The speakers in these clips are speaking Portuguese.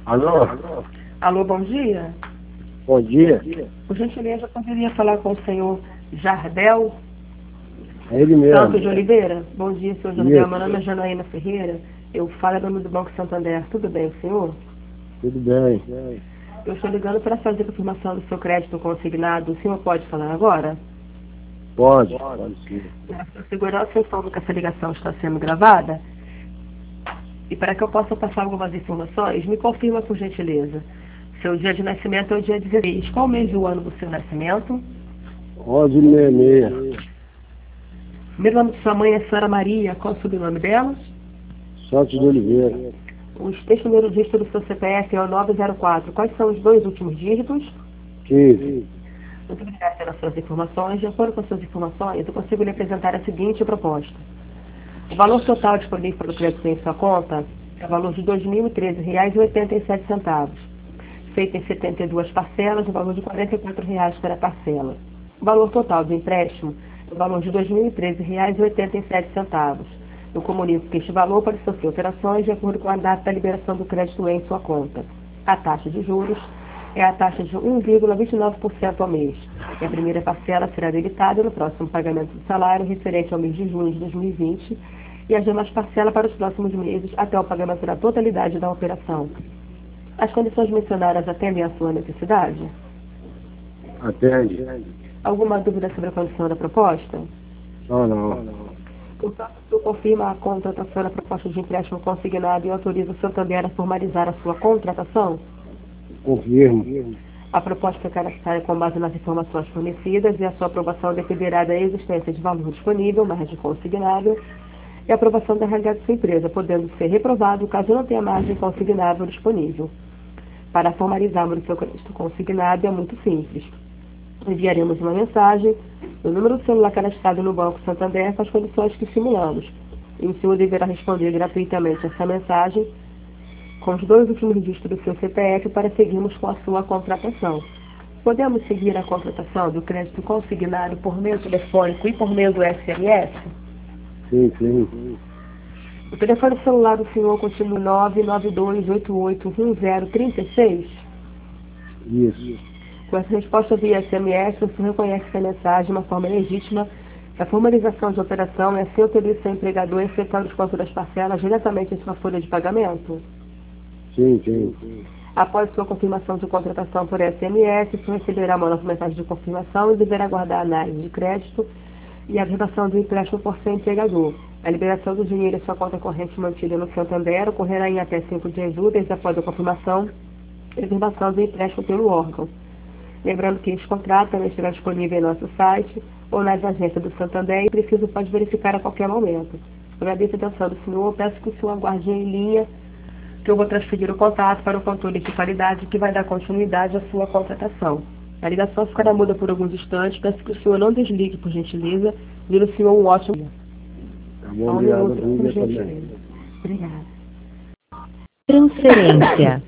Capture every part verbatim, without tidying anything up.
Alô? Alô, bom dia. Bom dia. Por gentileza, eu poderia falar com o senhor Jardel É ele Santos de mesmo. Oliveira? Bom dia, senhor Jardel. Meu nome é Isso. Janaína Ferreira. Eu falo em nome do Banco Santander. Tudo bem, senhor? Tudo bem. Eu estou ligando para fazer a confirmação do seu crédito consignado. O senhor pode falar agora? Pode, pode sim. Para sua segurança, eu informo que essa ligação está sendo gravada. E para que eu possa passar algumas informações, me confirma por gentileza. Seu dia de nascimento é o dia dezesseis. Qual mês do ano do seu nascimento? onze e sessenta e seis. Primeiro nome de sua mãe é Sara Maria. Qual é o sobrenome dela? Santos de Oliveira. Os três primeiros dígitos do seu C P F é o nove zero quatro. Quais são os dois últimos dígitos? quinze. Muito obrigada pelas suas informações. De acordo com as suas informações, eu consigo lhe apresentar a seguinte proposta. O valor total disponível para o crédito em sua conta é o valor de dois mil e treze reais e oitenta e sete centavos, feito em setenta e duas parcelas, no valor de quarenta e quatro reais para parcela. O valor total do empréstimo é o valor de dois mil e treze reais e oitenta e sete centavos. Eu comunico que este valor pode sofrer alterações de acordo com a data da liberação do crédito em sua conta. A taxa de juros é a taxa de um vírgula vinte e nove por cento ao mês. E a primeira parcela será debitada no próximo pagamento do salário referente ao mês de junho de dois mil e vinte e as demais parcelas para os próximos meses até o pagamento da totalidade da operação. As condições mencionadas atendem à sua necessidade? Atende. Alguma dúvida sobre a condição da proposta? Não, não. Portanto, o senhor confirma a contratação da proposta de empréstimo consignado e autoriza o Santander a formalizar a sua contratação? Confirmo. A proposta foi cadastrada com base nas informações fornecidas e a sua aprovação dependerá da existência de valor disponível, margem consignável, e a aprovação da realidade de sua empresa, podendo ser reprovado caso não tenha margem consignável disponível. Para formalizarmos o seu crédito consignado é muito simples. Enviaremos uma mensagem no número do celular cadastrado no Banco Santander com as condições que simulamos. E o senhor deverá responder gratuitamente essa mensagem com os dois últimos dígitos do seu C P F para seguirmos com a sua contratação. Podemos seguir a contratação do crédito consignado por meio telefônico e por meio do S M S? Sim, sim. O telefone celular do senhor continua nove nove dois oito oito um zero três seis? Isso. Com essa resposta via S M S, o senhor reconhece que a mensagem de uma forma legítima que a formalização de operação é assim autoriza seu empregador a efetuar o desconto das parcelas diretamente em sua folha de pagamento? Sim, sim. Após sua confirmação de contratação por S M S, o senhor receberá uma nova mensagem de confirmação e deverá aguardar a análise de crédito e a aprovação do empréstimo por seu empregador. A liberação do dinheiro em sua conta corrente mantida no Santander ocorrerá em até cinco dias úteis após a confirmação e aprovação do empréstimo pelo órgão. Lembrando que este contrato também estará disponível em nosso site ou nas agências do Santander e preciso pode verificar a qualquer momento. Agradeço a atenção do senhor, peço que o senhor aguarde em linha, que eu vou transferir o contato para o controle de qualidade que vai dar continuidade à sua contratação. A ligação ficará muda por alguns instantes, peço que o senhor não desligue, por gentileza, vira o senhor um ótimo dia. Tá bom, Só um obrigado. minuto, por Também. gentileza. Obrigada. Transferência.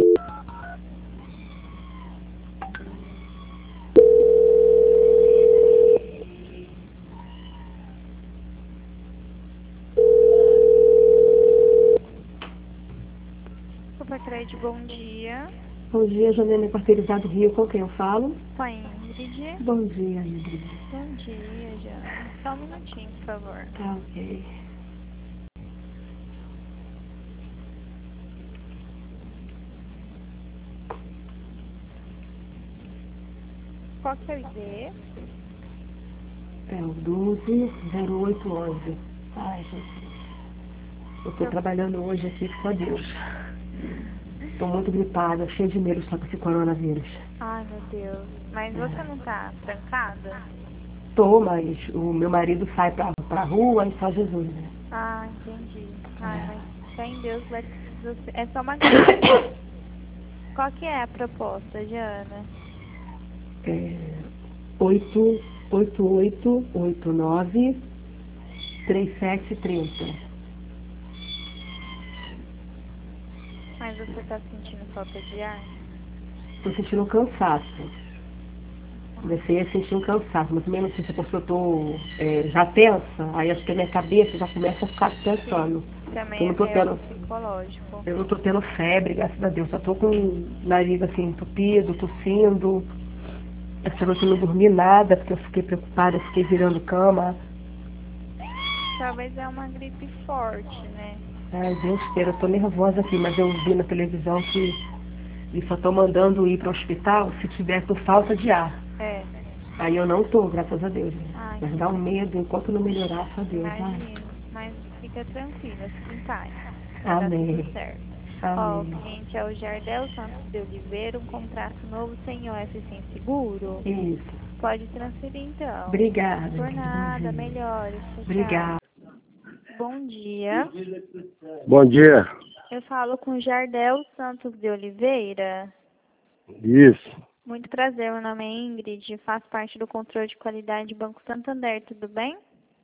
Supercred, bom dia. Bom dia, Janine Quarteirizado Rio, com quem eu falo? Com a Ingrid. Bom dia, Ingrid. Bom dia, Jana. Só um minutinho, por favor. Tá ok. Qual que é o I D? É o doze zero oito onze. Ai, Jesus. Eu tô trabalhando hoje aqui, só Deus. Tô muito gripada, cheia de medo só com esse coronavírus. Ai, meu Deus. Mas você não tá trancada? Tô, mas o meu marido sai pra, pra rua e só Jesus, né? Ah, entendi. Ai, mas fé em Deus vai... você- É só uma gripe. Qual que é a proposta, Jana? É oito oito oito oito nove três sete três zero. Mas você tá sentindo falta de ar? Tô sentindo um cansaço. Comecei a sentir um cansaço, mas mesmo assim, se eu tô é, já tensa, aí acho que a minha cabeça já começa a ficar pensando. Eu não tô Acompanhamento é tendo, psicológico. eu não tô tendo febre, graças a Deus. Só tô com o nariz assim entupido, tossindo. Essa noite eu não dormi nada, porque eu fiquei preocupada, fiquei virando cama. Talvez é uma gripe forte, né? Ai, Deus queira, eu tô nervosa aqui, mas eu vi na televisão que eles só estão mandando ir para o hospital se tiver por falta de ar. É, Aí eu não tô, graças a Deus. Ai, Mas dá um medo, enquanto não melhorar, só Deus. Ai. imagino. Mas fica tranquila, fica em paz. Vai dar Amém. tudo certo. Ó, o Amém. cliente é o Jardel Santos de Oliveira, um contrato novo sem O S sem seguro. Isso. Pode transferir então. Obrigada. Por nada, Bom dia. melhores. Tchau, Obrigada. tchau. Bom dia. Bom dia. Eu falo com Jardel Santos de Oliveira. Isso. Muito prazer, meu nome é Ingrid, faço parte do controle de qualidade do Banco Santander, tudo bem?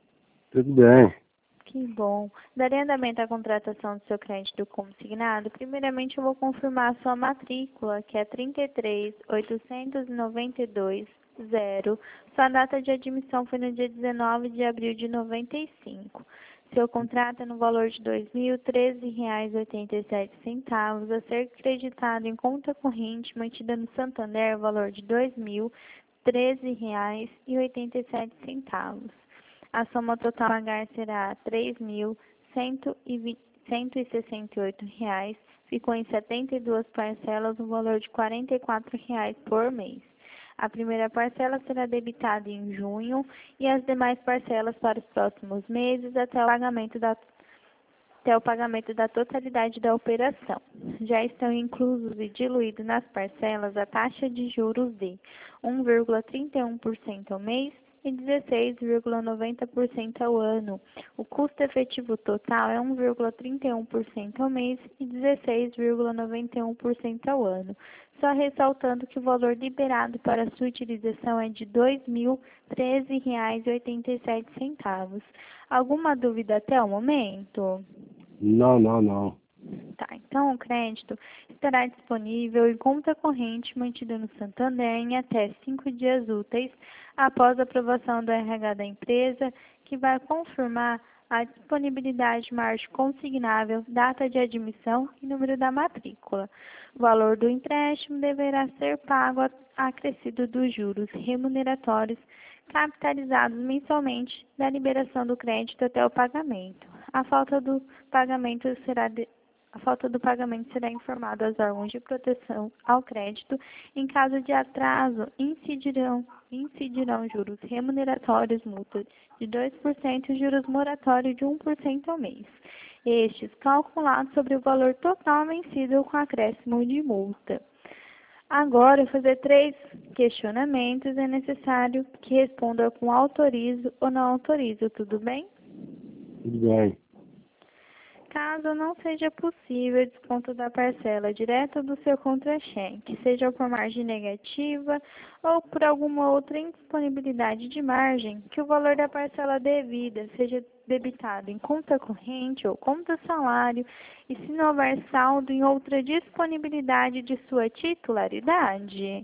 Tudo bem. Que bom. Darei andamento à contratação do seu crédito consignado. Primeiramente, eu vou confirmar a sua matrícula, que é trinta e três, oitocentos e noventa e dois, zero. Sua data de admissão foi no dia dezenove de abril de noventa e cinco. Seu contrato é no valor de dois mil e treze reais e oitenta e sete centavos, a ser creditado em conta corrente mantida no Santander, valor de dois mil e treze reais e oitenta e sete centavos. A soma total a pagar será três mil cento e sessenta e oito reais, ficou em setenta e duas parcelas, no valor de quarenta e quatro reais por mês. A primeira parcela será debitada em junho e as demais parcelas para os próximos meses até o pagamento da, até o pagamento da totalidade da operação. Já estão inclusos e diluídos nas parcelas a taxa de juros de um vírgula trinta e um por cento ao mês e dezesseis vírgula noventa por cento ao ano. O custo efetivo total é um vírgula trinta e um por cento ao mês e dezesseis vírgula noventa e um por cento ao ano. Só ressaltando que o valor liberado para sua utilização é de dois mil e treze reais e oitenta e sete centavos. Alguma dúvida até o momento? Não, não, não. Tá, então o crédito estará disponível em conta corrente mantida no Santander em até cinco dias úteis após a aprovação do R H da empresa, que vai confirmar a disponibilidade margem consignável, data de admissão e número da matrícula. O valor do empréstimo deverá ser pago acrescido dos juros remuneratórios capitalizados mensalmente da liberação do crédito até o pagamento. A falta do pagamento será de A falta do pagamento será informado aos órgãos de proteção ao crédito. Em caso de atraso, incidirão, incidirão juros remuneratórios, multa de dois por cento e juros moratórios de um por cento ao mês. Estes calculados sobre o valor total vencido com acréscimo de multa. Agora, fazer três questionamentos. É necessário que responda com autorizo ou não autorizo, tudo bem? Tudo bem. Caso não seja possível desconto da parcela direto do seu contra-cheque, seja por margem negativa ou por alguma outra indisponibilidade de margem, que o valor da parcela devida seja debitado em conta corrente ou conta salário e se não houver saldo em outra disponibilidade de sua titularidade.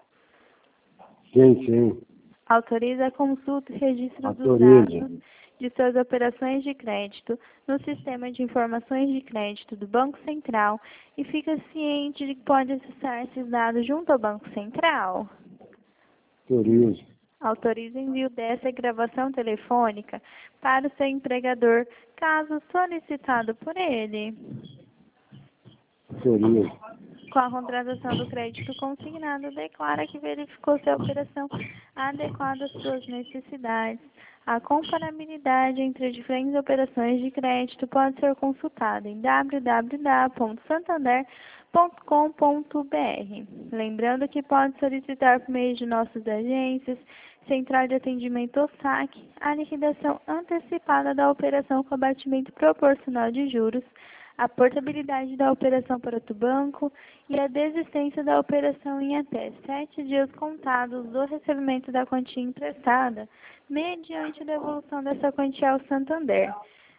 Sim, sim. Autoriza a consulta e registro Autorizo. dos dados de suas operações de crédito no Sistema de Informações de Crédito do Banco Central e fica ciente de que pode acessar esses dados junto ao Banco Central. Autorizo. Autoriza o envio dessa gravação telefônica para o seu empregador, caso solicitado por ele. Autorizo. Com a contratação do crédito consignado, declara que verificou se a operação adequada às suas necessidades. A comparabilidade entre diferentes operações de crédito pode ser consultada em w w w ponto santander ponto com ponto b r. Lembrando que pode solicitar por meio de nossas agências, Central de Atendimento ou S A C, a liquidação antecipada da operação com abatimento proporcional de juros, a portabilidade da operação para outro banco e a desistência da operação em até sete dias contados do recebimento da quantia emprestada, mediante a devolução dessa quantia ao Santander.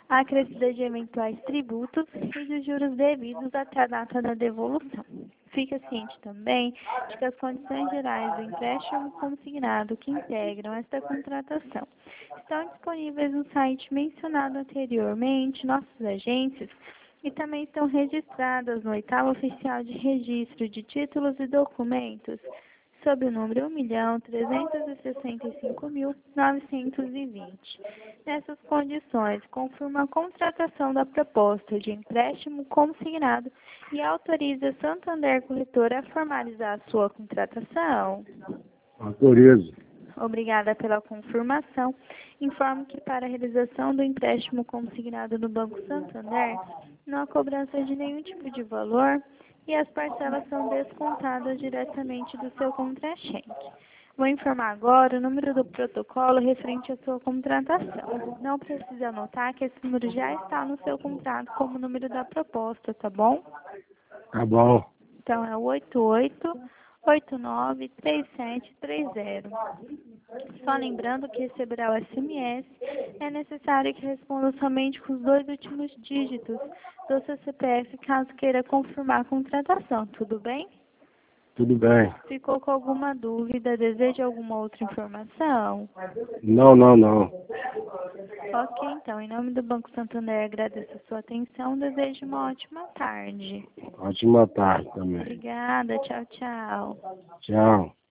acrescida de eventuais tributos e de juros devidos até a data da devolução. Fica ciente também de que as condições gerais do empréstimo consignado que integram esta contratação estão disponíveis no site mencionado anteriormente, nossas agências, e também estão registradas no oitavo oficial de registro de títulos e documentos, sob o número um milhão trezentos e sessenta e cinco mil novecentos e vinte. Nessas condições, confirma a contratação da proposta de empréstimo consignado e autoriza a Santander Corretora a formalizar a sua contratação. Autorizo. Obrigada pela confirmação. Informo que para a realização do empréstimo consignado no Banco Santander, não há cobrança de nenhum tipo de valor e as parcelas são descontadas diretamente do seu contra-cheque. Vou informar agora o número do protocolo referente à sua contratação. Não precisa anotar que esse número já está no seu contrato como número da proposta, tá bom? Tá bom. Então é o oito oito oito nove três sete três zero. Só lembrando que receberá o S M S, é necessário que responda somente com os dois últimos dígitos do seu C P F caso queira confirmar a contratação, tudo bem? Tudo bem. Ficou com alguma dúvida? Deseja alguma outra informação? Não, não, não. Ok, então, em nome do Banco Santander, agradeço a sua atenção, desejo uma ótima tarde. Ótima tarde também. Obrigada, tchau, tchau. Tchau.